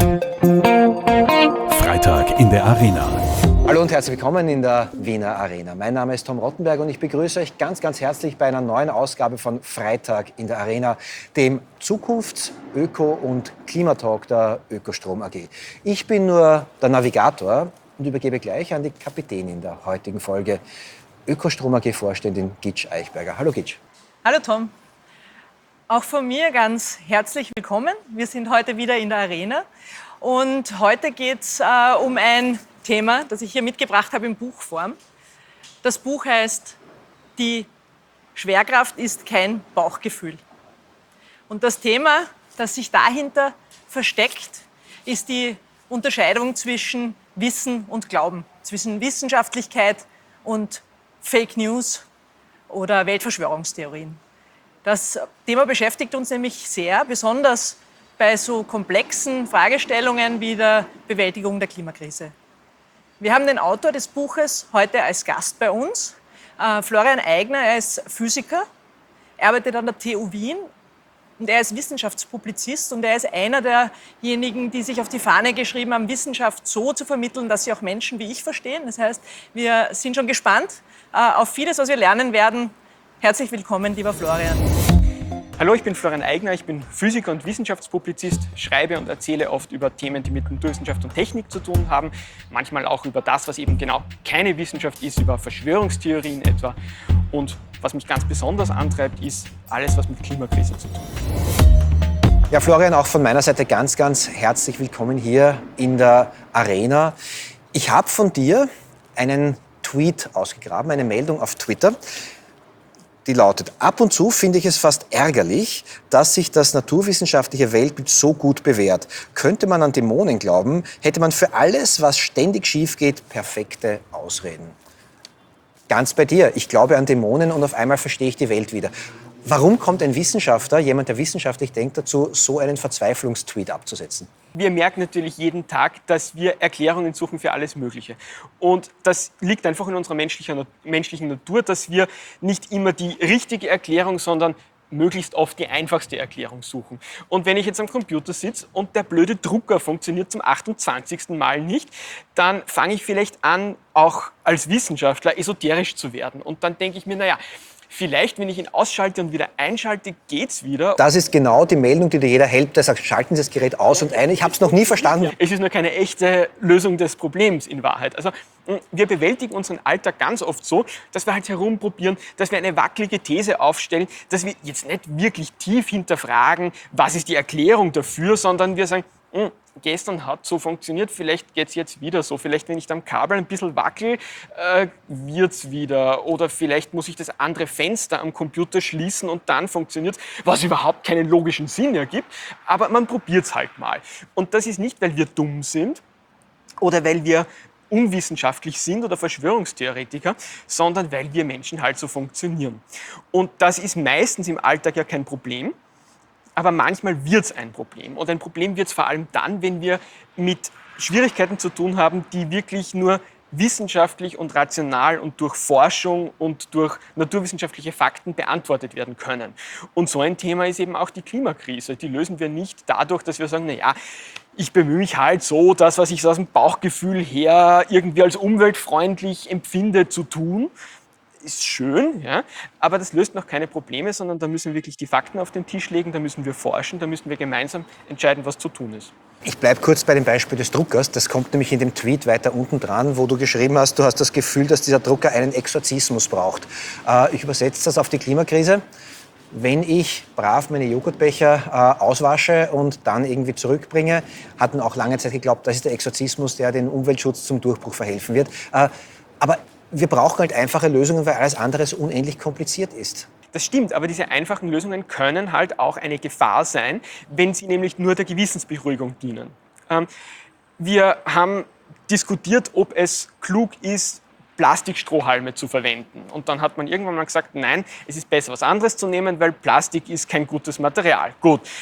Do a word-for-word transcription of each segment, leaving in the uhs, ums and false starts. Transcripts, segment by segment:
Freitag in der Arena. Hallo und herzlich willkommen in der Wiener Arena. Mein Name ist Tom Rottenberg und ich begrüße euch ganz, ganz herzlich bei einer neuen Ausgabe von Freitag in der Arena, dem Zukunfts-, Öko- und Klimatalk der Ökostrom A G. Ich bin nur der Navigator und übergebe gleich an die Kapitänin der heutigen Folge, Ökostrom A G-Vorständin Gitsch Eichberger. Hallo Gitsch. Hallo Tom. Auch von mir ganz herzlich willkommen. Wir sind heute wieder in der Arena und heute geht es äh, um ein Thema, das ich hier mitgebracht habe in Buchform. Das Buch heißt "Die Schwerkraft ist kein Bauchgefühl". Und das Thema, das sich dahinter versteckt, ist die Unterscheidung zwischen Wissen und Glauben, zwischen Wissenschaftlichkeit und Fake News oder Weltverschwörungstheorien. Das Thema beschäftigt uns nämlich sehr, besonders bei so komplexen Fragestellungen wie der Bewältigung der Klimakrise. Wir haben den Autor des Buches heute als Gast bei uns, äh, Florian Eigner. Er ist Physiker, er arbeitet an der T U Wien und er ist Wissenschaftspublizist und er ist einer derjenigen, die sich auf die Fahne geschrieben haben, Wissenschaft so zu vermitteln, dass sie auch Menschen wie ich verstehen. Das heißt, wir sind schon gespannt äh, auf vieles, was wir lernen werden. Herzlich willkommen, lieber Florian. Hallo, ich bin Florian Eigner, ich bin Physiker und Wissenschaftspublizist, schreibe und erzähle oft über Themen, die mit Naturwissenschaft und Technik zu tun haben, manchmal auch über das, was eben genau keine Wissenschaft ist, über Verschwörungstheorien etwa. Und was mich ganz besonders antreibt, ist alles, was mit Klimakrise zu tun hat. Ja, Florian, auch von meiner Seite ganz, ganz herzlich willkommen hier in der Arena. Ich habe von dir einen Tweet ausgegraben, eine Meldung auf Twitter. Die lautet: Ab und zu finde ich es fast ärgerlich, dass sich das naturwissenschaftliche Weltbild so gut bewährt. Könnte man an Dämonen glauben, hätte man für alles, was ständig schief geht, perfekte Ausreden. Ganz bei dir. Ich glaube an Dämonen und auf einmal verstehe ich die Welt wieder. Warum kommt ein Wissenschaftler, jemand, der wissenschaftlich denkt, dazu, so einen Verzweiflungstweet abzusetzen? Wir merken natürlich jeden Tag, dass wir Erklärungen suchen für alles Mögliche. Und das liegt einfach in unserer menschlichen, menschlichen Natur, dass wir nicht immer die richtige Erklärung, sondern möglichst oft die einfachste Erklärung suchen. Und wenn ich jetzt am Computer sitze und der blöde Drucker funktioniert zum achtundzwanzigsten Mal nicht, dann fange ich vielleicht an, auch als Wissenschaftler esoterisch zu werden. Und dann denke ich mir, naja, vielleicht, wenn ich ihn ausschalte und wieder einschalte, geht's wieder. Das ist genau die Meldung, die dir jeder hält, der sagt, schalten Sie das Gerät aus und ein. Ich habe es noch nie verstanden. Es ist nur keine echte Lösung des Problems in Wahrheit. Also wir bewältigen unseren Alltag ganz oft so, dass wir halt herumprobieren, dass wir eine wackelige These aufstellen, dass wir jetzt nicht wirklich tief hinterfragen, was ist die Erklärung dafür, sondern wir sagen, hm, gestern hat so funktioniert, vielleicht geht es jetzt wieder so. Vielleicht, wenn ich am Kabel ein bisschen wackel, äh, wird es wieder. Oder vielleicht muss ich das andere Fenster am Computer schließen und dann funktioniert es, was überhaupt keinen logischen Sinn ergibt. Aber man probiert es halt mal. Und das ist nicht, weil wir dumm sind oder weil wir unwissenschaftlich sind oder Verschwörungstheoretiker, sondern weil wir Menschen halt so funktionieren. Und das ist meistens im Alltag ja kein Problem. Aber manchmal wird es ein Problem. Und ein Problem wird es vor allem dann, wenn wir mit Schwierigkeiten zu tun haben, die wirklich nur wissenschaftlich und rational und durch Forschung und durch naturwissenschaftliche Fakten beantwortet werden können. Und so ein Thema ist eben auch die Klimakrise. Die lösen wir nicht dadurch, dass wir sagen, naja, ich bemühe mich halt so, das, was ich so aus dem Bauchgefühl her irgendwie als umweltfreundlich empfinde, zu tun. Ist schön, ja, aber das löst noch keine Probleme, sondern da müssen wir wirklich die Fakten auf den Tisch legen, da müssen wir forschen, da müssen wir gemeinsam entscheiden, was zu tun ist. Ich bleibe kurz bei dem Beispiel des Druckers. Das kommt nämlich in dem Tweet weiter unten dran, wo du geschrieben hast, du hast das Gefühl, dass dieser Drucker einen Exorzismus braucht. Äh, ich übersetze das auf die Klimakrise. Wenn ich brav meine Joghurtbecher äh, auswasche und dann irgendwie zurückbringe, hatten auch lange Zeit geglaubt, das ist der Exorzismus, der den Umweltschutz zum Durchbruch verhelfen wird. Äh, aber wir brauchen halt einfache Lösungen, weil alles andere so unendlich kompliziert ist. Das stimmt, aber diese einfachen Lösungen können halt auch eine Gefahr sein, wenn sie nämlich nur der Gewissensberuhigung dienen. Ähm, wir haben diskutiert, ob es klug ist, Plastikstrohhalme zu verwenden. Und dann hat man irgendwann mal gesagt, nein, es ist besser, was anderes zu nehmen, weil Plastik ist kein gutes Material. Gut.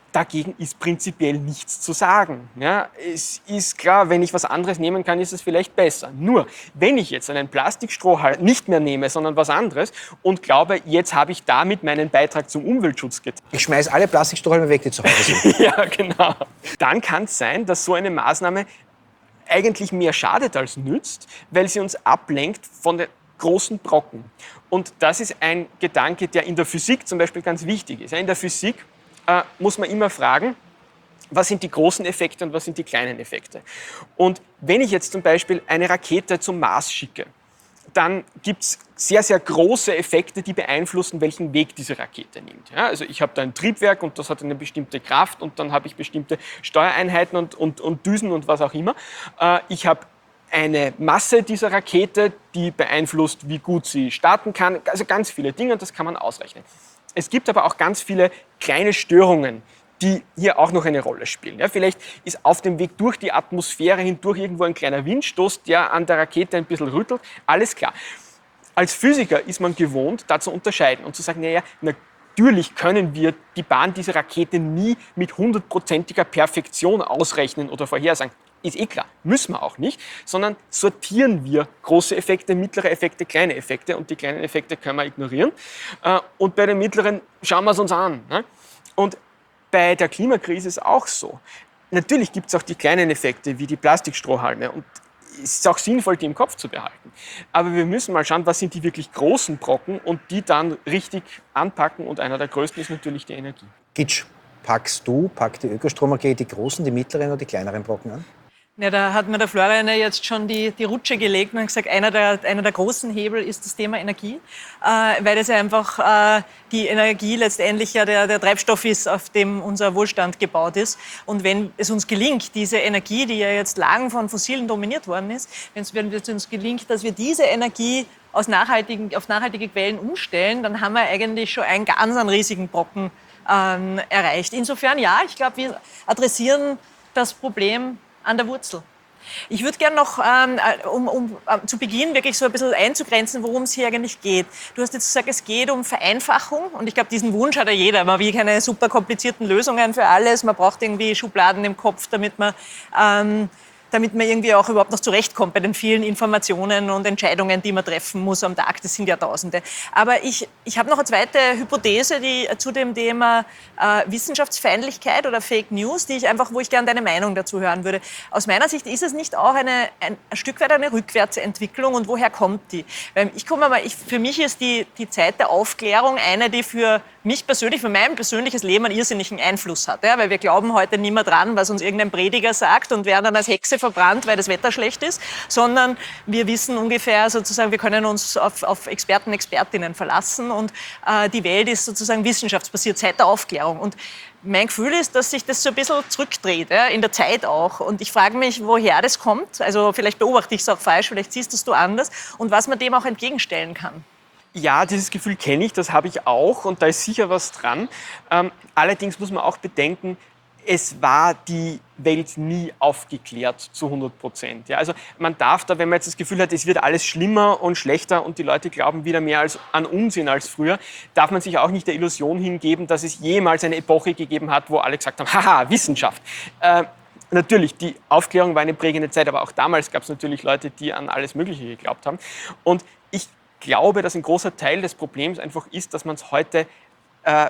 Dagegen ist prinzipiell nichts zu sagen. Ja, es ist klar, wenn ich was anderes nehmen kann, ist es vielleicht besser. Nur, wenn ich jetzt einen Plastikstrohhalm nicht mehr nehme, sondern was anderes und glaube, jetzt habe ich damit meinen Beitrag zum Umweltschutz getan. Ich schmeiße alle Plastikstrohhalme weg, die zu Hause sind. Ja, genau. Dann kann es sein, dass so eine Maßnahme eigentlich mehr schadet als nützt, weil sie uns ablenkt von den großen Brocken. Und das ist ein Gedanke, der in der Physik zum Beispiel ganz wichtig ist. In der Physik äh, muss man immer fragen, was sind die großen Effekte und was sind die kleinen Effekte. Und wenn ich jetzt zum Beispiel eine Rakete zum Mars schicke, dann gibt es sehr, sehr große Effekte, die beeinflussen, welchen Weg diese Rakete nimmt. Ja, also ich habe da ein Triebwerk und das hat eine bestimmte Kraft und dann habe ich bestimmte Steuereinheiten und, und, und Düsen und was auch immer. Äh, ich habe eine Masse dieser Rakete, die beeinflusst, wie gut sie starten kann. Also ganz viele Dinge und das kann man ausrechnen. Es gibt aber auch ganz viele kleine Störungen, die hier auch noch eine Rolle spielen. Ja, vielleicht ist auf dem Weg durch die Atmosphäre hindurch irgendwo ein kleiner Windstoß, der an der Rakete ein bisschen rüttelt. Alles klar. Als Physiker ist man gewohnt, da zu unterscheiden und zu sagen, naja, natürlich können wir die Bahn dieser Rakete nie mit hundertprozentiger Perfektion ausrechnen oder vorhersagen. Ist eh klar, müssen wir auch nicht, sondern sortieren wir große Effekte, mittlere Effekte, kleine Effekte und die kleinen Effekte können wir ignorieren. Und bei den mittleren schauen wir es uns an. Und bei der Klimakrise ist es auch so. Natürlich gibt es auch die kleinen Effekte wie die Plastikstrohhalme und es ist auch sinnvoll, die im Kopf zu behalten. Aber wir müssen mal schauen, was sind die wirklich großen Brocken und die dann richtig anpacken und einer der größten ist natürlich die Energie. Gitsch, packst du, packt die Ökostrom A G die großen, die mittleren oder die kleineren Brocken an? Ja, da hat mir der Florian ja jetzt schon die, die Rutsche gelegt und gesagt, einer der, einer der großen Hebel ist das Thema Energie, äh, weil es ja einfach äh, die Energie letztendlich ja der, der Treibstoff ist, auf dem unser Wohlstand gebaut ist. Und wenn es uns gelingt, diese Energie, die ja jetzt lang von Fossilen dominiert worden ist, wenn es uns gelingt, dass wir diese Energie aus nachhaltigen, auf nachhaltige Quellen umstellen, dann haben wir eigentlich schon einen ganz einen riesigen Brocken ähm, erreicht. Insofern, ja, ich glaube, wir adressieren das Problem an der Wurzel. Ich würde gerne noch, ähm, um, um äh, zu Beginn wirklich so ein bisschen einzugrenzen, worum es hier eigentlich geht. Du hast jetzt gesagt, es geht um Vereinfachung und ich glaube, diesen Wunsch hat ja jeder. Man will keine super komplizierten Lösungen für alles. Man braucht irgendwie Schubladen im Kopf, damit man ähm, damit man irgendwie auch überhaupt noch zurechtkommt bei den vielen Informationen und Entscheidungen, die man treffen muss am Tag. Das sind ja Tausende. Aber ich, ich habe noch eine zweite Hypothese, die zu dem Thema äh, Wissenschaftsfeindlichkeit oder Fake News, die ich einfach, wo ich gerne deine Meinung dazu hören würde. Aus meiner Sicht ist es nicht auch eine, ein, ein Stück weit eine Rückwärtsentwicklung und woher kommt die? Weil ich komme mal, ich, für mich ist die, die Zeit der Aufklärung eine, die für mich persönlich, für mein persönliches Leben einen irrsinnigen Einfluss hat. Ja? Weil wir glauben heute nicht mehr dran, was uns irgendein Prediger sagt und werden dann als Hexe verbrannt, weil das Wetter schlecht ist, sondern wir wissen ungefähr sozusagen, wir können uns auf, auf Experten, Expertinnen verlassen und äh, die Welt ist sozusagen wissenschaftsbasiert seit der Aufklärung. Und mein Gefühl ist, dass sich das so ein bisschen zurückdreht, ja, in der Zeit auch. Und ich frage mich, woher das kommt. Also vielleicht beobachte ich es auch falsch, vielleicht siehst du es du anders und was man dem auch entgegenstellen kann. Ja, dieses Gefühl kenne ich, das habe ich auch und da ist sicher was dran. Ähm, allerdings muss man auch bedenken, es war die Welt nie aufgeklärt zu hundert Prozent. Ja, also man darf da, wenn man jetzt das Gefühl hat, es wird alles schlimmer und schlechter und die Leute glauben wieder mehr als an Unsinn als früher, darf man sich auch nicht der Illusion hingeben, dass es jemals eine Epoche gegeben hat, wo alle gesagt haben, haha, Wissenschaft. Äh, natürlich, die Aufklärung war eine prägende Zeit, aber auch damals gab es natürlich Leute, die an alles Mögliche geglaubt haben. Und ich glaube, dass ein großer Teil des Problems einfach ist, dass man es heute äh,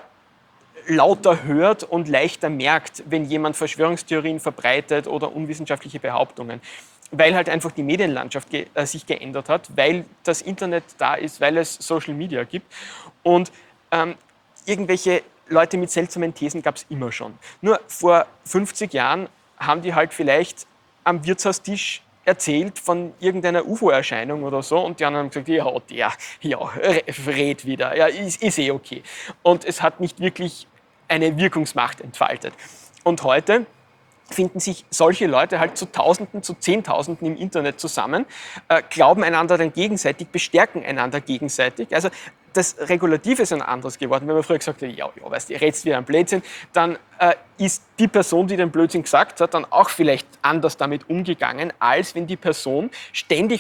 lauter hört und leichter merkt, wenn jemand Verschwörungstheorien verbreitet oder unwissenschaftliche Behauptungen. Weil halt einfach die Medienlandschaft ge- äh, sich geändert hat, weil das Internet da ist, weil es Social Media gibt. Und ähm, irgendwelche Leute mit seltsamen Thesen gab es immer schon. Nur vor fünfzig Jahren haben die halt vielleicht am Wirtshaustisch erzählt von irgendeiner U F O-Erscheinung oder so und die anderen haben gesagt, ja, der, ja, red wieder, ja, ist, ist eh okay. Und es hat nicht wirklich eine Wirkungsmacht entfaltet. Und heute finden sich solche Leute halt zu Tausenden, zu Zehntausenden im Internet zusammen, äh, glauben einander dann gegenseitig, bestärken einander gegenseitig. Also das Regulativ ist ein anderes geworden. Wenn man früher gesagt hat, ja, ja, weißt du, ihr redest wieder einen Blödsinn, dann äh, ist die Person, die den Blödsinn gesagt hat, dann auch vielleicht anders damit umgegangen, als wenn die Person ständig von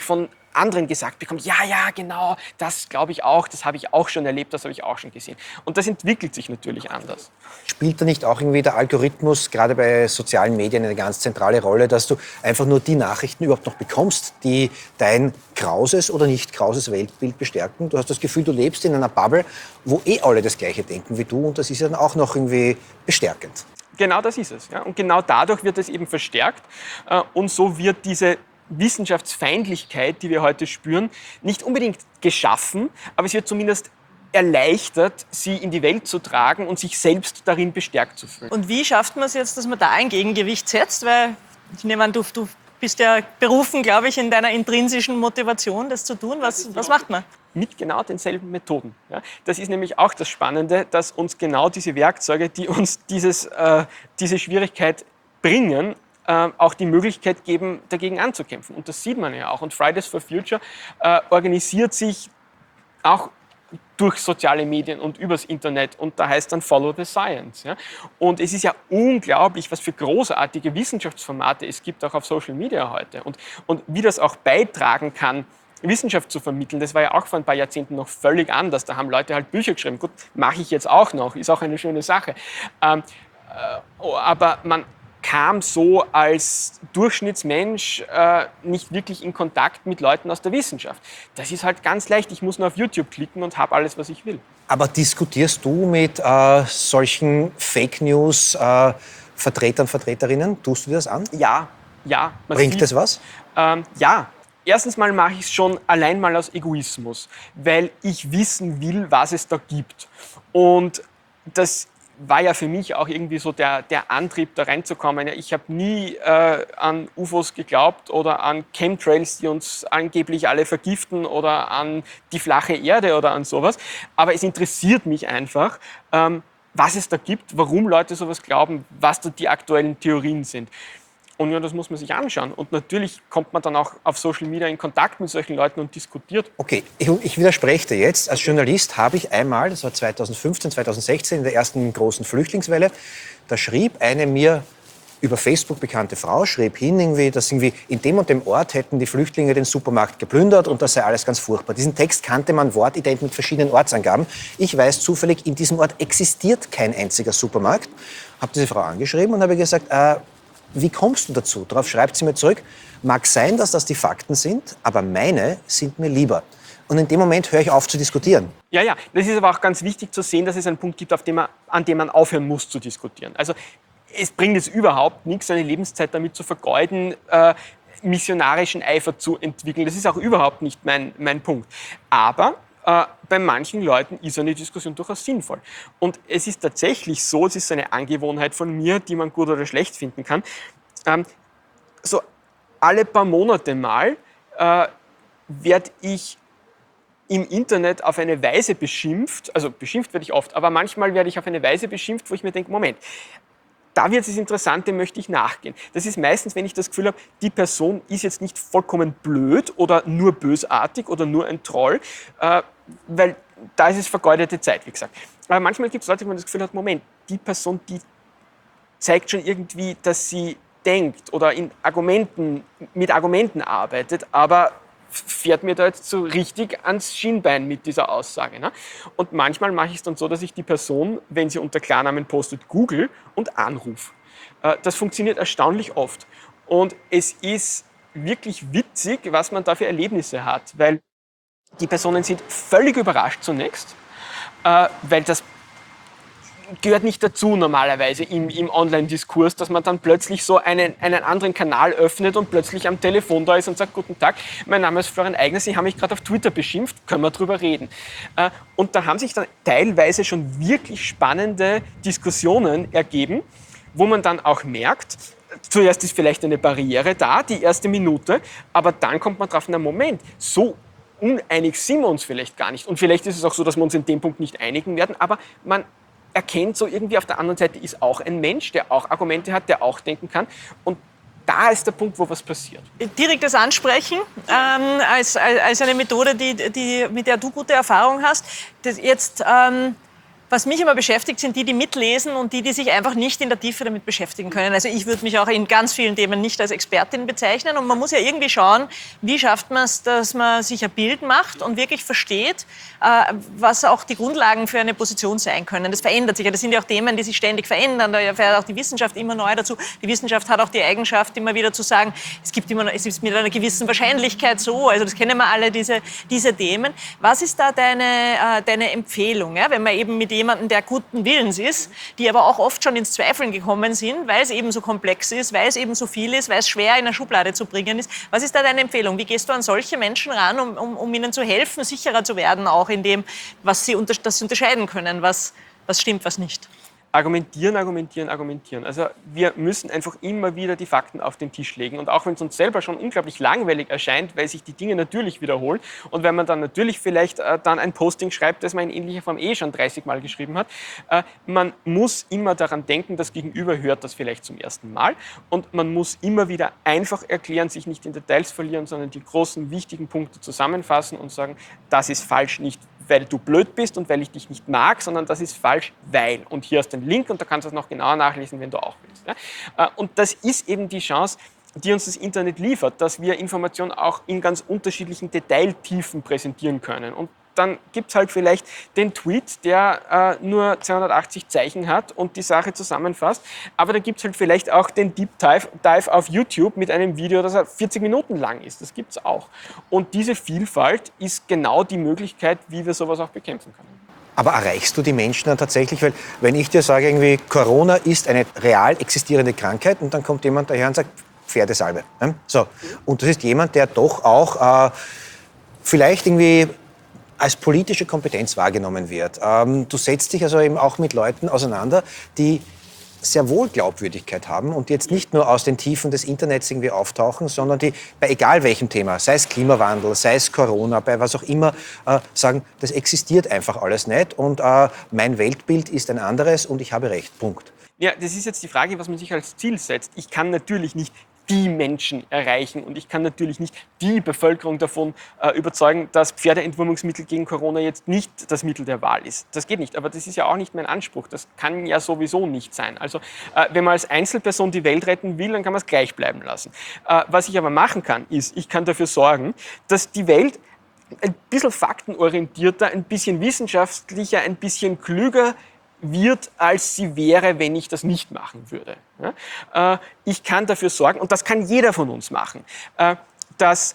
anderen gesagt bekommt, ja, ja, genau, das glaube ich auch, das habe ich auch schon erlebt, das habe ich auch schon gesehen. Und das entwickelt sich natürlich anders. Spielt da nicht auch irgendwie der Algorithmus, gerade bei sozialen Medien, eine ganz zentrale Rolle, dass du einfach nur die Nachrichten überhaupt noch bekommst, die dein krauses oder nicht krauses Weltbild bestärken? Du hast das Gefühl, du lebst in einer Bubble, wo eh alle das Gleiche denken wie du und das ist ja dann auch noch irgendwie bestärkend. Genau das ist es. Ja? Und genau dadurch wird es eben verstärkt äh, und so wird diese Wissenschaftsfeindlichkeit, die wir heute spüren, nicht unbedingt geschaffen, aber es wird zumindest erleichtert, sie in die Welt zu tragen und sich selbst darin bestärkt zu fühlen. Und wie schafft man es jetzt, dass man da ein Gegengewicht setzt? Weil ich nehme an, du, du bist ja berufen, glaube ich, in deiner intrinsischen Motivation, das zu tun. Was, was macht man? Mit genau denselben Methoden. Ja, das ist nämlich auch das Spannende, dass uns genau diese Werkzeuge, die uns dieses, äh, diese Schwierigkeit bringen, äh, auch die Möglichkeit geben, dagegen anzukämpfen. Und das sieht man ja auch. Und Fridays for Future äh, organisiert sich auch durch soziale Medien und übers Internet und da heißt dann Follow the Science. Ja? Und es ist ja unglaublich, was für großartige Wissenschaftsformate es gibt, auch auf Social Media heute und, und wie das auch beitragen kann, Wissenschaft zu vermitteln. Das war ja auch vor ein paar Jahrzehnten noch völlig anders. Da haben Leute halt Bücher geschrieben. Gut, mache ich jetzt auch noch, ist auch eine schöne Sache. Ähm, äh, aber man kam so als Durchschnittsmensch äh, nicht wirklich in Kontakt mit Leuten aus der Wissenschaft. Das ist halt ganz leicht. Ich muss nur auf YouTube klicken und habe alles, was ich will. Aber diskutierst du mit äh, solchen Fake News äh, Vertretern, Vertreterinnen? Tust du dir das an? Ja, ja. Bringt das was? Ähm, ja. Erstens mal mache ich es schon allein mal aus Egoismus, weil ich wissen will, was es da gibt. Und das war ja für mich auch irgendwie so der, der Antrieb, da reinzukommen. Ich habe nie äh, an U F Os geglaubt oder an Chemtrails, die uns angeblich alle vergiften oder an die flache Erde oder an sowas. Aber es interessiert mich einfach, ähm, was es da gibt, warum Leute sowas glauben, was da die aktuellen Theorien sind. Und ja, das muss man sich anschauen. Und natürlich kommt man dann auch auf Social Media in Kontakt mit solchen Leuten und diskutiert. Okay, ich, ich widerspreche dir jetzt. Als Journalist habe ich einmal, das war zweitausendfünfzehn, zweitausendsechzehn, in der ersten großen Flüchtlingswelle, da schrieb eine mir über Facebook bekannte Frau, schrieb hin, irgendwie, dass irgendwie in dem und dem Ort hätten die Flüchtlinge den Supermarkt geplündert und das sei alles ganz furchtbar. Diesen Text kannte man wortident mit verschiedenen Ortsangaben. Ich weiß zufällig, in diesem Ort existiert kein einziger Supermarkt. Habe diese Frau angeschrieben und habe gesagt, äh, wie kommst du dazu? Darauf schreibt sie mir zurück, mag sein, dass das die Fakten sind, aber meine sind mir lieber. Und in dem Moment höre ich auf zu diskutieren. Ja, ja, das ist aber auch ganz wichtig zu sehen, dass es einen Punkt gibt, auf dem man, an dem man aufhören muss zu diskutieren. Also es bringt jetzt überhaupt nichts, seine Lebenszeit damit zu vergeuden, äh, missionarischen Eifer zu entwickeln. Das ist auch überhaupt nicht mein, mein Punkt. Aber äh, bei manchen Leuten ist eine Diskussion durchaus sinnvoll. Und es ist tatsächlich so, es ist so eine Angewohnheit von mir, die man gut oder schlecht finden kann, ähm, so alle paar Monate mal äh, werde ich im Internet auf eine Weise beschimpft, also beschimpft werde ich oft, aber manchmal werde ich auf eine Weise beschimpft, wo ich mir denke, Moment, da wird es interessant, dem möchte ich nachgehen. Das ist meistens, wenn ich das Gefühl habe, die Person ist jetzt nicht vollkommen blöd oder nur bösartig oder nur ein Troll, äh, weil da ist es vergeudete Zeit, wie gesagt. Aber manchmal gibt es Leute, wo man das Gefühl hat, Moment, die Person, die zeigt schon irgendwie, dass sie denkt oder in Argumenten, mit Argumenten arbeitet, aber fährt mir da jetzt so richtig ans Schienbein mit dieser Aussage. Ne? Und manchmal mache ich es dann so, dass ich die Person, wenn sie unter Klarnamen postet, google und anrufe. Das funktioniert erstaunlich oft. Und es ist wirklich witzig, was man da für Erlebnisse hat, weil die Personen sind völlig überrascht zunächst, weil das gehört nicht dazu normalerweise im, im Online-Diskurs, dass man dann plötzlich so einen, einen anderen Kanal öffnet und plötzlich am Telefon da ist und sagt, guten Tag, mein Name ist Florian Eigner, Sie haben mich gerade auf Twitter beschimpft, können wir drüber reden. Und da haben sich dann teilweise schon wirklich spannende Diskussionen ergeben, wo man dann auch merkt, zuerst ist vielleicht eine Barriere da, die erste Minute, aber dann kommt man drauf, na Moment, so uneinig sind wir uns vielleicht gar nicht. Und vielleicht ist es auch so, dass wir uns in dem Punkt nicht einigen werden, aber man erkennt so irgendwie, auf der anderen Seite ist auch ein Mensch, der auch Argumente hat, der auch denken kann. Und da ist der Punkt, wo was passiert. Direktes Ansprechen ähm, als, als eine Methode, die, die, mit der du gute Erfahrung hast. Das jetzt, ähm, Was mich immer beschäftigt, sind die, die mitlesen und die, die sich einfach nicht in der Tiefe damit beschäftigen können. Also ich würde mich auch in ganz vielen Themen nicht als Expertin bezeichnen. Und man muss ja irgendwie schauen, wie schafft man es, dass man sich ein Bild macht und wirklich versteht, äh, was auch die Grundlagen für eine Position sein können. Das verändert sich ja. Das sind ja auch Themen, die sich ständig verändern. Da erfährt auch die Wissenschaft immer neu dazu. Die Wissenschaft hat auch die Eigenschaft, immer wieder zu sagen, es gibt immer, es ist mit einer gewissen Wahrscheinlichkeit so. Also das kennen wir alle, diese, diese Themen. Was ist da deine, äh, deine Empfehlung, ja? Wenn man eben mit jemanden, der guten Willens ist, die aber auch oft schon ins Zweifeln gekommen sind, weil es eben so komplex ist, weil es eben so viel ist, weil es schwer in eine Schublade zu bringen ist. Was ist da deine Empfehlung? Wie gehst du an solche Menschen ran, um, um, um ihnen zu helfen, sicherer zu werden, auch in dem, was sie, unter, dass sie unterscheiden können, was, was stimmt, was nicht? Argumentieren, argumentieren, argumentieren. Also wir müssen einfach immer wieder die Fakten auf den Tisch legen. Und auch wenn es uns selber schon unglaublich langweilig erscheint, weil sich die Dinge natürlich wiederholen und wenn man dann natürlich vielleicht äh, dann ein Posting schreibt, das man in ähnlicher Form eh schon dreißig Mal geschrieben hat, äh, man muss immer daran denken, das Gegenüber hört das vielleicht zum ersten Mal. Und man muss immer wieder einfach erklären, sich nicht in Details verlieren, sondern die großen, wichtigen Punkte zusammenfassen und sagen, das ist falsch, nicht weil du blöd bist und weil ich dich nicht mag, sondern das ist falsch, weil. Und hier hast du den Link und da kannst du es noch genauer nachlesen, wenn du auch willst. Ja? Und das ist eben die Chance, die uns das Internet liefert, dass wir Informationen auch in ganz unterschiedlichen Detailtiefen präsentieren können. Und dann gibt es halt vielleicht den Tweet, der äh, nur zweihundertachtzig Zeichen hat und die Sache zusammenfasst. Aber da gibt es halt vielleicht auch den Deep Dive, Dive auf YouTube mit einem Video, das vierzig Minuten lang ist. Das gibt es auch. Und diese Vielfalt ist genau die Möglichkeit, wie wir sowas auch bekämpfen können. Aber erreichst du die Menschen dann tatsächlich? Weil wenn ich dir sage, irgendwie, Corona ist eine real existierende Krankheit und dann kommt jemand daher und sagt, Pferdesalbe. Ne? So. Und das ist jemand, der doch auch äh, vielleicht irgendwie als politische Kompetenz wahrgenommen wird. Ähm, du setzt dich also eben auch mit Leuten auseinander, die sehr wohl Glaubwürdigkeit haben und die jetzt nicht nur aus den Tiefen des Internets irgendwie auftauchen, sondern die bei egal welchem Thema, sei es Klimawandel, sei es Corona, bei was auch immer, äh, sagen, das existiert einfach alles nicht und äh, mein Weltbild ist ein anderes und ich habe recht. Punkt. Ja, das ist jetzt die Frage, was man sich als Ziel setzt. Ich kann natürlich nicht die Menschen erreichen und ich kann natürlich nicht die Bevölkerung davon äh, überzeugen, dass Pferdeentwurmungsmittel gegen Corona jetzt nicht das Mittel der Wahl ist. Das geht nicht, aber das ist ja auch nicht mein Anspruch. Das kann ja sowieso nicht sein. Also äh, wenn man als Einzelperson die Welt retten will, dann kann man es gleich bleiben lassen. Äh, was ich aber machen kann, ist, ich kann dafür sorgen, dass die Welt ein bisschen faktenorientierter, ein bisschen wissenschaftlicher, ein bisschen klüger wird, als sie wäre, wenn ich das nicht machen würde. Ja? Äh, ich kann dafür sorgen, und das kann jeder von uns machen, äh, dass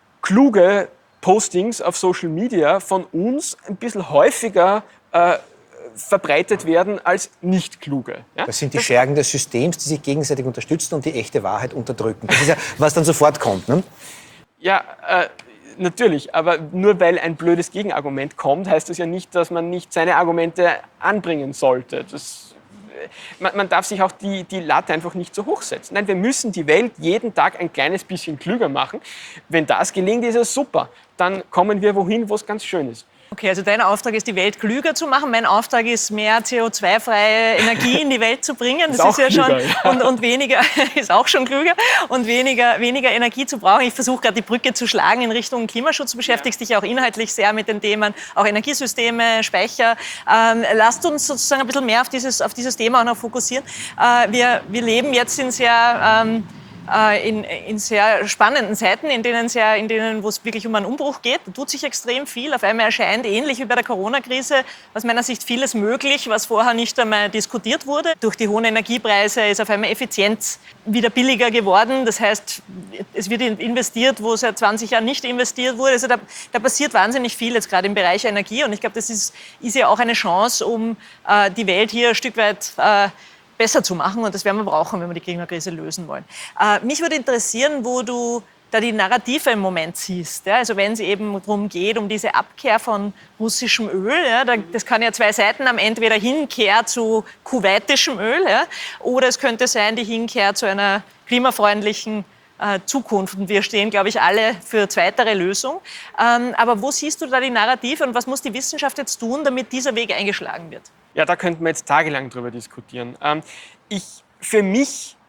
kluge Postings auf Social Media von uns ein bisschen häufiger äh, verbreitet werden als nicht kluge. Ja? Das sind die Schergen des Systems, die sich gegenseitig unterstützen und die echte Wahrheit unterdrücken. Das ist ja, was dann sofort kommt. Ne? Ja, äh, natürlich, aber nur weil ein blödes Gegenargument kommt, heißt das ja nicht, dass man nicht seine Argumente anbringen sollte. Das, man, man darf sich auch die, die Latte einfach nicht so hoch setzen. Nein, wir müssen die Welt jeden Tag ein kleines bisschen klüger machen. Wenn das gelingt, ist es super. Dann kommen wir wohin, wo es ganz schön ist. Okay, also dein Auftrag ist, die Welt klüger zu machen. Mein Auftrag ist, mehr C O zwei freie Energie in die Welt zu bringen. Das ist, ist ja klüger, schon ja. Und, und weniger ist auch schon klüger und weniger, weniger Energie zu brauchen. Ich versuche gerade die Brücke zu schlagen in Richtung Klimaschutz. Du beschäftigst dich ja auch inhaltlich sehr mit den Themen, auch Energiesysteme, Speicher. Ähm, lasst uns sozusagen ein bisschen mehr auf dieses, auf dieses Thema auch noch fokussieren. Äh, wir, wir leben jetzt in sehr ähm, In, in sehr spannenden Zeiten, in denen, sehr, in denen wo es wirklich um einen Umbruch geht. Da tut sich extrem viel. Auf einmal erscheint, ähnlich wie bei der Corona-Krise, aus meiner Sicht vieles möglich, was vorher nicht einmal diskutiert wurde. Durch die hohen Energiepreise ist auf einmal Effizienz wieder billiger geworden. Das heißt, es wird investiert, wo seit zwanzig Jahren nicht investiert wurde. Also da, da passiert wahnsinnig viel jetzt gerade im Bereich Energie. Und ich glaube, das ist, ist ja auch eine Chance, um äh, die Welt hier ein Stück weit äh, besser zu machen. Und das werden wir brauchen, wenn wir die Klimakrise lösen wollen. Äh, mich würde interessieren, wo du da die Narrative im Moment siehst. Ja? Also wenn es eben darum geht, um diese Abkehr von russischem Öl. Ja? Da, das kann ja zwei Seiten haben, entweder Hinkehr zu kuwaitischem Öl, ja? Oder es könnte sein, die Hinkehr zu einer klimafreundlichen äh, Zukunft. Und wir stehen, glaube ich, alle für zweitere Lösung. Ähm, aber wo siehst du da die Narrative und was muss die Wissenschaft jetzt tun, damit dieser Weg eingeschlagen wird? Ja, da könnten wir jetzt tagelang drüber diskutieren. Ähm, ich, für mich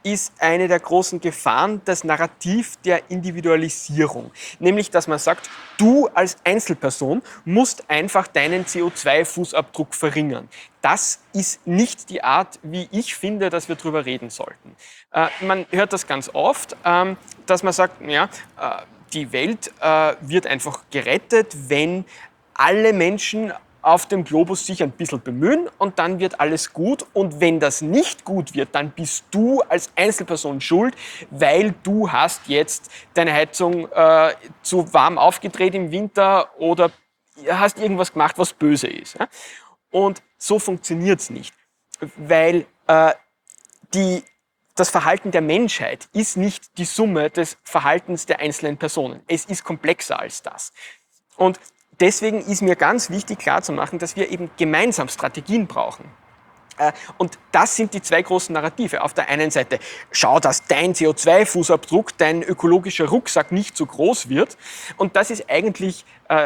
ist eine der großen Gefahren das Narrativ der Individualisierung. Nämlich, dass man sagt, du als Einzelperson musst einfach deinen C O zwei Fußabdruck verringern. Das ist nicht die Art, wie ich finde, dass wir darüber reden sollten. Äh, man hört das ganz oft, ähm, dass man sagt, ja, äh, die Welt äh, wird einfach gerettet, wenn alle Menschen auf dem Globus sich ein bisschen bemühen und dann wird alles gut. Und wenn das nicht gut wird, dann bist du als Einzelperson schuld, weil du hast jetzt deine Heizung äh, zu warm aufgedreht im Winter oder hast irgendwas gemacht, was böse ist. Ja? Und so funktioniert es nicht, weil äh, die, das Verhalten der Menschheit ist nicht die Summe des Verhaltens der einzelnen Personen. Es ist komplexer als das. Und deswegen ist mir ganz wichtig klarzumachen, dass wir eben gemeinsam Strategien brauchen. Und das sind die zwei großen Narrative. Auf der einen Seite, schau, dass dein C O zwei Fußabdruck, dein ökologischer Rucksack nicht so groß wird. Und das ist eigentlich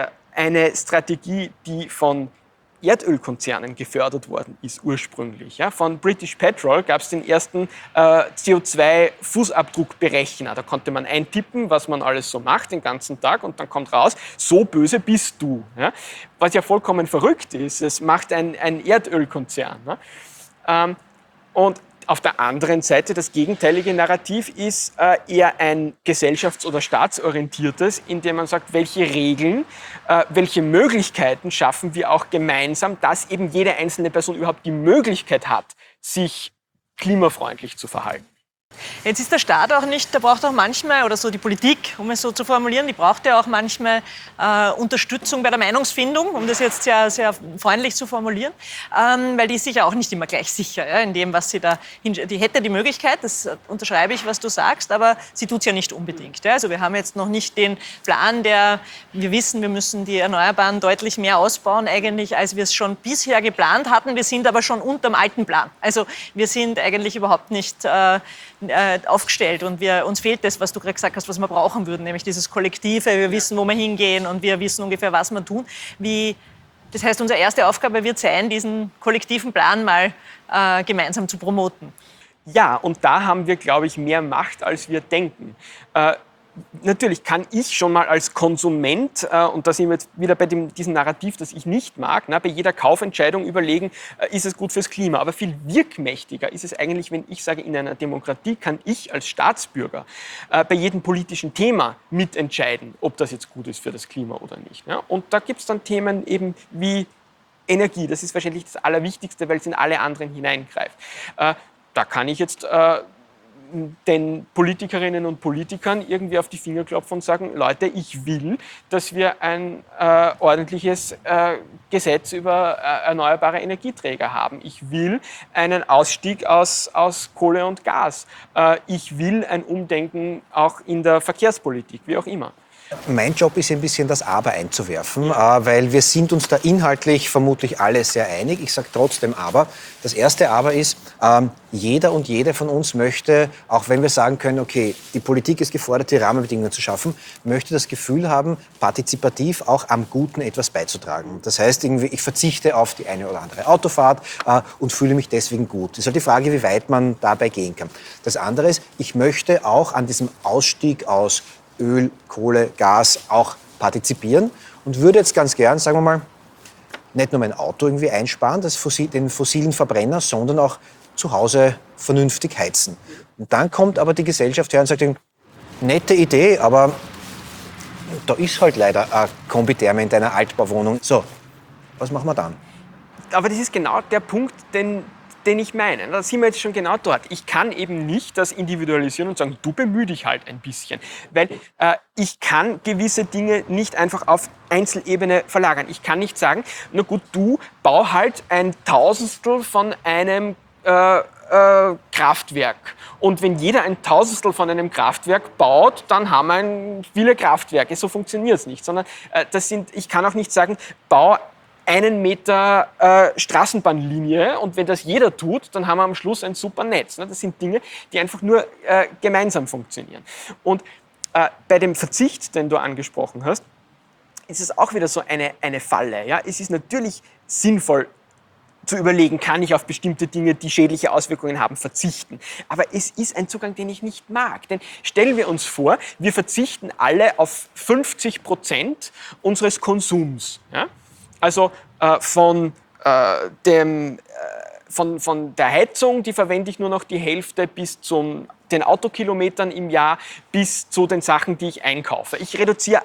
eine Strategie, die von Erdölkonzernen gefördert worden ist ursprünglich. Ja, von British Petrol gab es den ersten äh, C O zwei Fußabdruckberechner. Da konnte man eintippen, was man alles so macht den ganzen Tag und dann kommt raus, so böse bist du. Ja, was ja vollkommen verrückt ist, es macht ein, ein Erdölkonzern. Ne? Ähm, und auf der anderen Seite, das gegenteilige Narrativ ist äh, eher ein gesellschafts- oder staatsorientiertes, in dem man sagt, welche Regeln, äh, welche Möglichkeiten schaffen wir auch gemeinsam, dass eben jede einzelne Person überhaupt die Möglichkeit hat, sich klimafreundlich zu verhalten. Jetzt ist der Staat auch nicht, der braucht auch manchmal, oder so die Politik, um es so zu formulieren, die braucht ja auch manchmal äh, Unterstützung bei der Meinungsfindung, um das jetzt sehr, sehr freundlich zu formulieren, ähm, weil die ist sicher auch nicht immer gleich sicher, ja, in dem, was sie da, die hätte die Möglichkeit, das unterschreibe ich, was du sagst, aber sie tut es ja nicht unbedingt. Ja. Also wir haben jetzt noch nicht den Plan, der, wir wissen, wir müssen die Erneuerbaren deutlich mehr ausbauen eigentlich, als wir es schon bisher geplant hatten. Wir sind aber schon unter dem alten Plan. Also wir sind eigentlich überhaupt nicht äh, aufgestellt und wir, uns fehlt das, was du gerade gesagt hast, was wir brauchen würden, nämlich dieses Kollektive, wir wissen, wo wir hingehen und wir wissen ungefähr, was wir tun. Wie, das heißt, unsere erste Aufgabe wird sein, diesen kollektiven Plan mal äh, gemeinsam zu promoten. Ja, und da haben wir, glaube ich, mehr Macht, als wir denken. Äh, Natürlich kann ich schon mal als Konsument, äh, und da sind wir jetzt wieder bei dem, diesem Narrativ, das ich nicht mag, na, bei jeder Kaufentscheidung überlegen, äh, ist es gut fürs Klima. Aber viel wirkmächtiger ist es eigentlich, wenn ich sage, in einer Demokratie kann ich als Staatsbürger äh, bei jedem politischen Thema mitentscheiden, ob das jetzt gut ist für das Klima oder nicht. Ja? Und da gibt es dann Themen eben wie Energie. Das ist wahrscheinlich das Allerwichtigste, weil es in alle anderen hineingreift. Äh, da kann ich jetzt äh, den Politikerinnen und Politikern irgendwie auf die Finger klopfen und sagen, Leute, ich will, dass wir ein äh, ordentliches äh, Gesetz über äh, erneuerbare Energieträger haben. Ich will einen Ausstieg aus, aus Kohle und Gas. Äh, ich will ein Umdenken auch in der Verkehrspolitik, wie auch immer. Mein Job ist ein bisschen das Aber einzuwerfen, äh, weil wir sind uns da inhaltlich vermutlich alle sehr einig. Ich sage trotzdem Aber. Das erste Aber ist, ähm, jeder und jede von uns möchte, auch wenn wir sagen können, okay, die Politik ist gefordert, die Rahmenbedingungen zu schaffen, möchte das Gefühl haben, partizipativ auch am Guten etwas beizutragen. Das heißt, irgendwie, ich verzichte auf die eine oder andere Autofahrt äh, und fühle mich deswegen gut. Das ist halt die Frage, wie weit man dabei gehen kann. Das andere ist, ich möchte auch an diesem Ausstieg aus Öl, Kohle, Gas auch partizipieren und würde jetzt ganz gern, sagen wir mal, nicht nur mein Auto irgendwie einsparen, das Fossil, den fossilen Verbrenner, sondern auch zu Hause vernünftig heizen. Und dann kommt aber die Gesellschaft her und sagt, nette Idee, aber da ist halt leider ein Kombitherme in deiner Altbauwohnung. So, was machen wir dann? Aber das ist genau der Punkt, den den ich meine. Da sind wir jetzt schon genau dort. Ich kann eben nicht das individualisieren und sagen, du bemühe dich halt ein bisschen. Weil äh, ich kann gewisse Dinge nicht einfach auf Einzelebene verlagern. Ich kann nicht sagen, na gut, du bau halt ein Tausendstel von einem äh, äh, Kraftwerk. Und wenn jeder ein Tausendstel von einem Kraftwerk baut, dann haben wir viele Kraftwerke. So funktioniert es nicht. Sondern äh, das sind, ich kann auch nicht sagen, bau einen Meter äh, Straßenbahnlinie und wenn das jeder tut, dann haben wir am Schluss ein super Netz. Ne? Das sind Dinge, die einfach nur äh, gemeinsam funktionieren. Und äh, bei dem Verzicht, den du angesprochen hast, ist es auch wieder so eine, eine Falle. Ja? Es ist natürlich sinnvoll, zu überlegen, kann ich auf bestimmte Dinge, die schädliche Auswirkungen haben, verzichten. Aber es ist ein Zugang, den ich nicht mag. Denn stellen wir uns vor, wir verzichten alle auf fünfzig Prozent unseres Konsums. Ja? Also äh, von, äh, dem, äh, von, von der Heizung, die verwende ich nur noch die Hälfte, bis zu den Autokilometern im Jahr, bis zu den Sachen, die ich einkaufe. Ich reduziere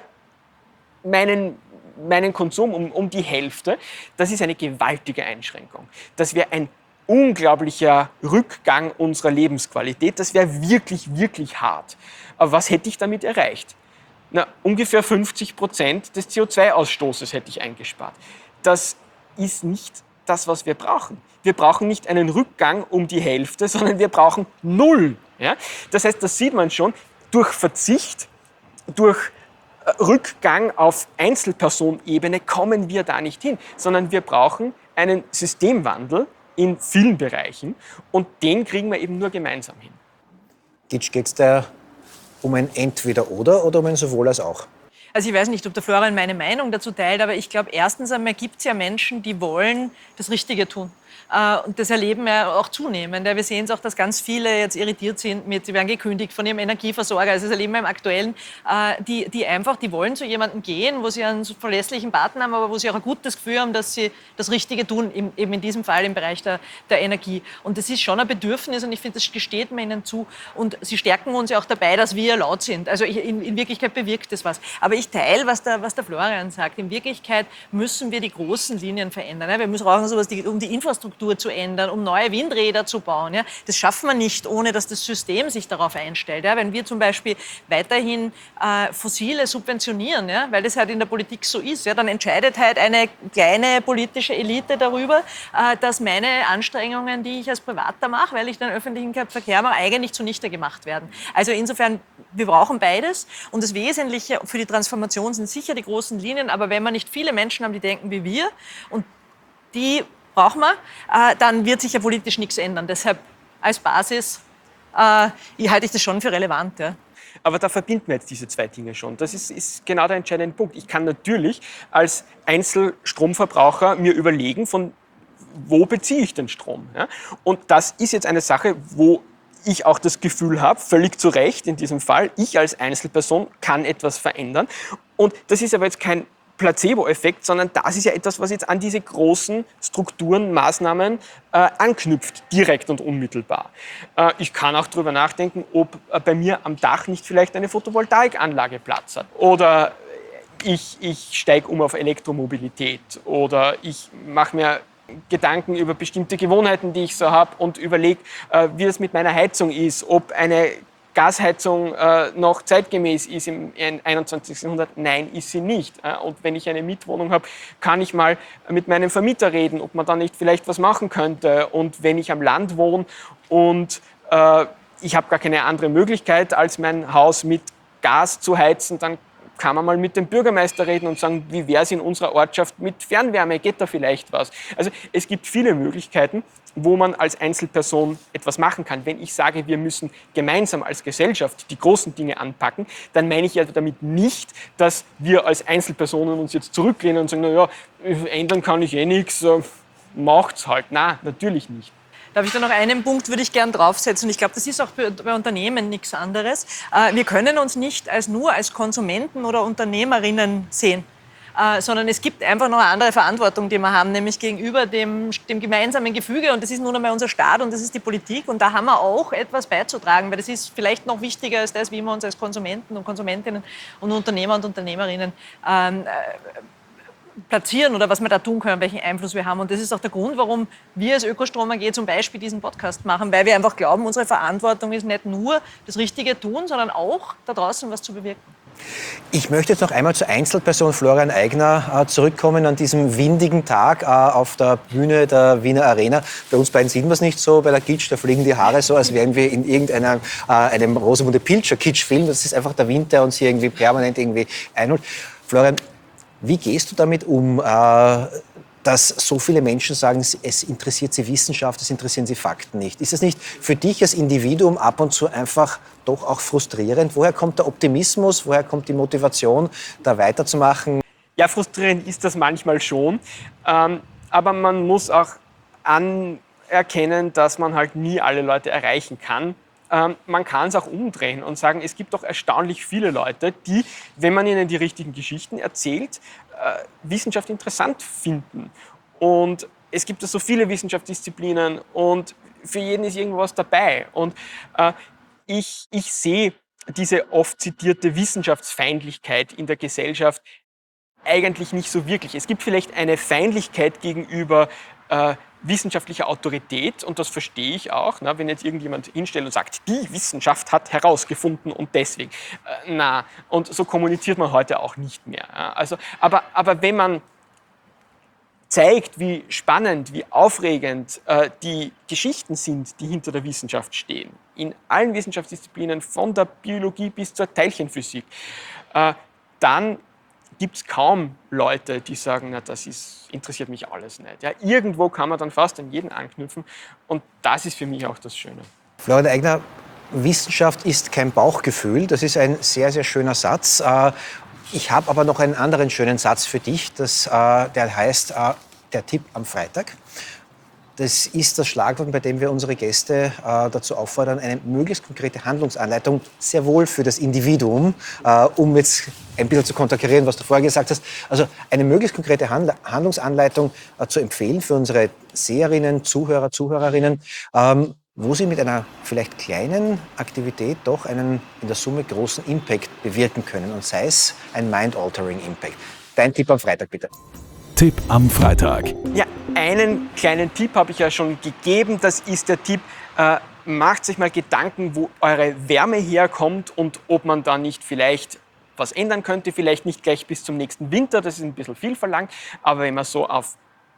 meinen meinen Konsum um, um die Hälfte. Das ist eine gewaltige Einschränkung. Das wäre ein unglaublicher Rückgang unserer Lebensqualität. Das wäre wirklich, wirklich hart. Aber was hätte ich damit erreicht? Na, ungefähr fünfzig Prozent des C O zwei Ausstoßes hätte ich eingespart. Das ist nicht das, was wir brauchen. Wir brauchen nicht einen Rückgang um die Hälfte, sondern wir brauchen null. Ja? Das heißt, das sieht man schon, durch Verzicht, durch Rückgang auf Einzelpersonenebene kommen wir da nicht hin, sondern wir brauchen einen Systemwandel in vielen Bereichen und den kriegen wir eben nur gemeinsam hin. Geht es da um ein Entweder-Oder oder um ein Sowohl als auch? Also ich weiß nicht, ob der Florian meine Meinung dazu teilt, aber ich glaube, erstens einmal gibt es ja Menschen, die wollen das Richtige tun. Und das erleben wir auch zunehmend. Wir sehen es auch, dass ganz viele jetzt irritiert sind mit, sie werden gekündigt von ihrem Energieversorger. Also das erleben wir im Aktuellen, die, die einfach, die wollen zu jemandem gehen, wo sie einen verlässlichen Partner haben, aber wo sie auch ein gutes Gefühl haben, dass sie das Richtige tun, eben in diesem Fall im Bereich der, der Energie. Und das ist schon ein Bedürfnis und ich finde, das gesteht man ihnen zu. Und sie stärken uns ja auch dabei, dass wir laut sind. Also in, in Wirklichkeit bewirkt das was. Aber ich teile, was der, was der Florian sagt. In Wirklichkeit müssen wir die großen Linien verändern. Wir müssen brauchen sowas, um die Infrastruktur zu ändern, um neue Windräder zu bauen. Ja? Das schaffen wir nicht, ohne dass das System sich darauf einstellt. Ja? Wenn wir zum Beispiel weiterhin äh, Fossile subventionieren, ja? weil das halt in der Politik so ist, ja? dann entscheidet halt eine kleine politische Elite darüber, äh, dass meine Anstrengungen, die ich als Privater mache, weil ich den öffentlichen Verkehr mache, eigentlich zunichte gemacht werden. Also insofern, wir brauchen beides. Und das Wesentliche für die Transformation sind sicher die großen Linien, aber wenn wir nicht viele Menschen haben, die denken wie wir und die brauchen wir, äh, dann wird sich ja politisch nichts ändern. Deshalb als Basis äh, halte ich das schon für relevant. Ja. Aber da verbinden wir jetzt diese zwei Dinge schon. Das ist, ist genau der entscheidende Punkt. Ich kann natürlich als Einzelstromverbraucher mir überlegen, von wo beziehe ich den Strom. Ja? Und das ist jetzt eine Sache, wo ich auch das Gefühl habe, völlig zu Recht in diesem Fall, ich als Einzelperson kann etwas verändern. Und das ist aber jetzt kein Placebo-Effekt, sondern das ist ja etwas, was jetzt an diese großen Strukturen, Maßnahmen äh, anknüpft, direkt und unmittelbar. Äh, ich kann auch darüber nachdenken, ob äh, bei mir am Dach nicht vielleicht eine Photovoltaikanlage Platz hat. Oder ich, ich steige um auf Elektromobilität. Oder ich mache mir Gedanken über bestimmte Gewohnheiten, die ich so habe und überlege, äh, wie das mit meiner Heizung ist, ob eine Gasheizung äh, noch zeitgemäß ist im einundzwanzigsten Jahrhundert? Nein, ist sie nicht. Äh, und wenn ich eine Mietwohnung habe, kann ich mal mit meinem Vermieter reden, ob man da nicht vielleicht was machen könnte. Und wenn ich am Land wohne und äh, ich habe gar keine andere Möglichkeit, als mein Haus mit Gas zu heizen, dann kann man mal mit dem Bürgermeister reden und sagen, wie wäre es in unserer Ortschaft mit Fernwärme, geht da vielleicht was? Also es gibt viele Möglichkeiten, wo man als Einzelperson etwas machen kann. Wenn ich sage, wir müssen gemeinsam als Gesellschaft die großen Dinge anpacken, dann meine ich ja damit nicht, dass wir als Einzelpersonen uns jetzt zurücklehnen und sagen, naja, ändern kann ich eh nichts, macht's halt. Nein, natürlich nicht. Darf ich da noch einen Punkt, würde ich gern draufsetzen. Ich glaube, das ist auch bei Unternehmen nichts anderes. Wir können uns nicht als nur als Konsumenten oder Unternehmerinnen sehen, sondern es gibt einfach noch eine andere Verantwortung, die wir haben, nämlich gegenüber dem, dem gemeinsamen Gefüge. Und das ist nun einmal unser Staat und das ist die Politik. Und da haben wir auch etwas beizutragen, weil das ist vielleicht noch wichtiger als das, wie wir uns als Konsumenten und Konsumentinnen und Unternehmer und Unternehmerinnen ähm, platzieren oder was wir da tun können, welchen Einfluss wir haben. Und das ist auch der Grund, warum wir als Ökostrom A G zum Beispiel diesen Podcast machen, weil wir einfach glauben, unsere Verantwortung ist nicht nur das Richtige tun, sondern auch da draußen was zu bewirken. Ich möchte jetzt noch einmal zur Einzelperson Florian Eigner äh, zurückkommen an diesem windigen Tag äh, auf der Bühne der Wiener Arena. Bei uns beiden sehen wir es nicht so, bei der Kitsch, da fliegen die Haare so, als wären wir in irgendeinem äh, einem Rosamunde Pilcher Kitsch-Film. Das ist einfach der Wind, der uns hier irgendwie permanent irgendwie einholt. Florian, wie gehst du damit um, äh, dass so viele Menschen sagen, es interessiert sie Wissenschaft, es interessieren sie Fakten nicht? Ist es nicht für dich als Individuum ab und zu einfach doch auch frustrierend? Woher kommt der Optimismus, woher kommt die Motivation, da weiterzumachen? Ja, frustrierend ist das manchmal schon, ähm, aber man muss auch anerkennen, dass man halt nie alle Leute erreichen kann. Ähm, man kann es auch umdrehen und sagen, es gibt doch erstaunlich viele Leute, die, wenn man ihnen die richtigen Geschichten erzählt, äh, Wissenschaft interessant finden. Und es gibt so viele Wissenschaftsdisziplinen und für jeden ist irgendwas dabei. Und äh, ich, ich sehe diese oft zitierte Wissenschaftsfeindlichkeit in der Gesellschaft eigentlich nicht so wirklich. Es gibt vielleicht eine Feindlichkeit gegenüber äh, wissenschaftlicher Autorität und das verstehe ich auch, na, wenn jetzt irgendjemand hinstellt und sagt, die Wissenschaft hat herausgefunden und deswegen. Äh, na, und so kommuniziert man heute auch nicht mehr. Ja. Also, aber, aber wenn man zeigt, wie spannend, wie aufregend äh, die Geschichten sind, die hinter der Wissenschaft stehen, in allen Wissenschaftsdisziplinen, von der Biologie bis zur Teilchenphysik, äh, dann gibt es kaum Leute, die sagen, na, das ist, interessiert mich alles nicht. Ja, irgendwo kann man dann fast an jeden anknüpfen und das ist für mich auch das Schöne. Florian Eigner, Wissenschaft ist kein Bauchgefühl, das ist ein sehr, sehr schöner Satz. Ich habe aber noch einen anderen schönen Satz für dich, das, der heißt der Tipp am Freitag. Das ist das Schlagwort, bei dem wir unsere Gäste äh, dazu auffordern, eine möglichst konkrete Handlungsanleitung, sehr wohl für das Individuum, äh, um jetzt ein bisschen zu konterkarieren, was du vorher gesagt hast, also eine möglichst konkrete Hand Handlungsanleitung äh, zu empfehlen für unsere Seherinnen, Zuhörer, Zuhörerinnen, ähm, wo sie mit einer vielleicht kleinen Aktivität doch einen in der Summe großen Impact bewirken können und sei es ein mind-altering Impact. Dein Tipp am Freitag, bitte. Tipp am Freitag. Ja, einen kleinen Tipp habe ich ja schon gegeben. Das ist der Tipp, äh, macht euch mal Gedanken, wo eure Wärme herkommt und ob man da nicht vielleicht was ändern könnte. Vielleicht nicht gleich bis zum nächsten Winter, das ist ein bisschen viel verlangt. Aber wenn man so auf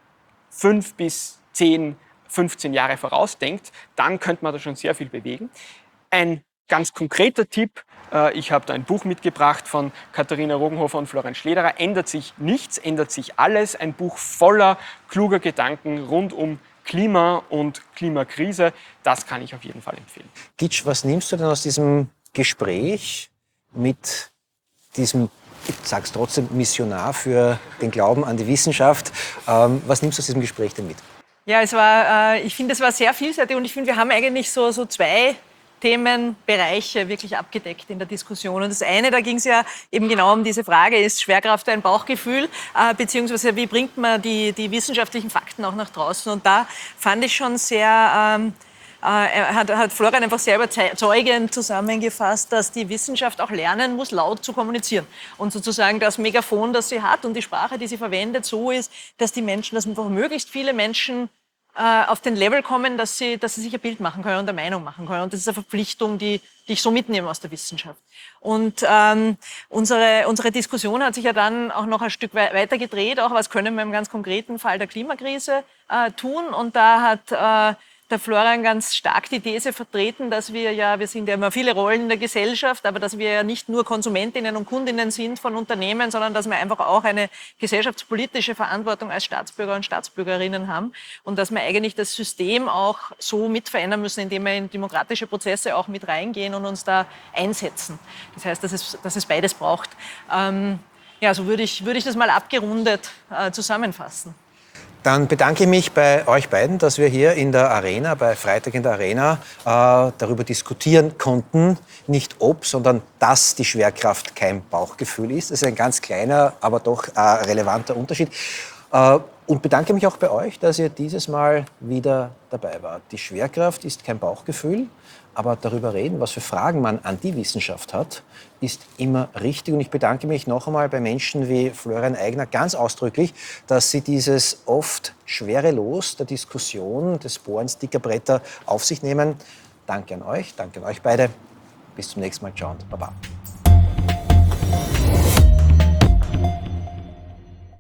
fünf bis zehn, fünfzehn Jahre vorausdenkt, dann könnte man da schon sehr viel bewegen. Ein ganz konkreter Tipp, äh, ich habe da ein Buch mitgebracht von Katharina Rogenhofer und Florian Schlederer. Ändert sich nichts, ändert sich alles. Ein Buch voller kluger Gedanken rund um Klima und Klimakrise. Das kann ich auf jeden Fall empfehlen. Gitsch, was nimmst du denn aus diesem Gespräch mit diesem, ich sag's trotzdem, Missionar für den Glauben an die Wissenschaft? Ähm, was nimmst du aus diesem Gespräch denn mit? Ja, es war, äh, ich finde, es war sehr vielseitig und ich finde, wir haben eigentlich so, so zwei Themenbereiche wirklich abgedeckt in der Diskussion. Und das eine, da ging es ja eben genau um diese Frage, ist Schwerkraft ein Bauchgefühl, äh, beziehungsweise wie bringt man die, die wissenschaftlichen Fakten auch nach draußen? Und da fand ich schon sehr, ähm, äh, hat, hat Florian einfach sehr überzeugend zusammengefasst, dass die Wissenschaft auch lernen muss, laut zu kommunizieren. Und sozusagen das Megafon, das sie hat und die Sprache, die sie verwendet, so ist, dass die Menschen, dass einfach möglichst viele Menschen auf den Level kommen, dass sie, dass sie sich ein Bild machen können und eine Meinung machen können. Und das ist eine Verpflichtung, die, die ich so mitnehme aus der Wissenschaft. Und ähm, unsere, unsere Diskussion hat sich ja dann auch noch ein Stück weiter gedreht, auch was können wir im ganz konkreten Fall der Klimakrise äh, tun. Und da hat äh, der Florian ganz stark die These vertreten, dass wir ja, wir sind ja immer viele Rollen in der Gesellschaft, aber dass wir ja nicht nur Konsumentinnen und Kundinnen sind von Unternehmen, sondern dass wir einfach auch eine gesellschaftspolitische Verantwortung als Staatsbürger und Staatsbürgerinnen haben und dass wir eigentlich das System auch so mit verändern müssen, indem wir in demokratische Prozesse auch mit reingehen und uns da einsetzen. Das heißt, dass es, dass es beides braucht. Ähm, ja, so würde ich, würde ich das mal abgerundet äh, zusammenfassen. Dann bedanke ich mich bei euch beiden, dass wir hier in der Arena, bei Freitag in der Arena, äh, darüber diskutieren konnten, nicht ob, sondern dass die Schwerkraft kein Bauchgefühl ist. Das ist ein ganz kleiner, aber doch äh, relevanter Unterschied. Äh, und bedanke mich auch bei euch, dass ihr dieses Mal wieder dabei wart. Die Schwerkraft ist kein Bauchgefühl, aber darüber reden, was für Fragen man an die Wissenschaft hat, ist immer richtig. Und ich bedanke mich noch einmal bei Menschen wie Florian Eigner ganz ausdrücklich, dass sie dieses oft schwere Los der Diskussion, des Bohrens dicker Bretter auf sich nehmen. Danke an euch, danke an euch beide. Bis zum nächsten Mal. Ciao und Baba.